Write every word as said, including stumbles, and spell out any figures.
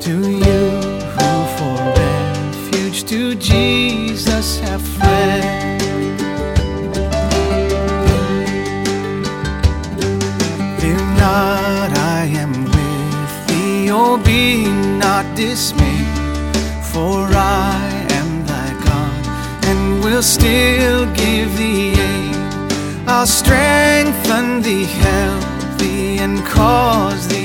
To you who for refuge to Jesus have fled, fear not, I am with thee, oh be not dismayed, for I am thy God, and will still give thee aid. I'll strengthen thee, help thee, and cause thee